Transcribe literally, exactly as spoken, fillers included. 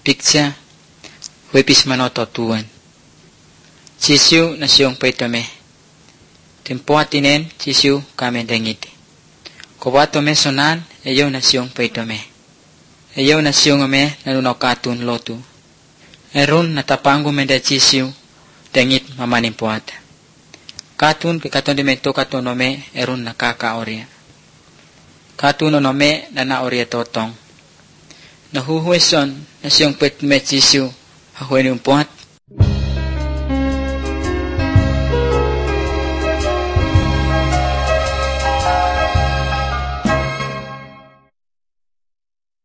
picture wepis manoto tuan. Cisiu na siyong paitome. Tempoatinen cisiu kame dengiti. Kobatome sonan eyo na siyong paitome. Eyo na siyong ame nanunaw katun lotu. Erun natapangu menda cisiu dengit mamanin puata. Katun ke katun di mento katun nome erun nakaka oria. Katun nome nana oria totong. Nahuhueson na siyong paitome cisiu hahueni umpuat.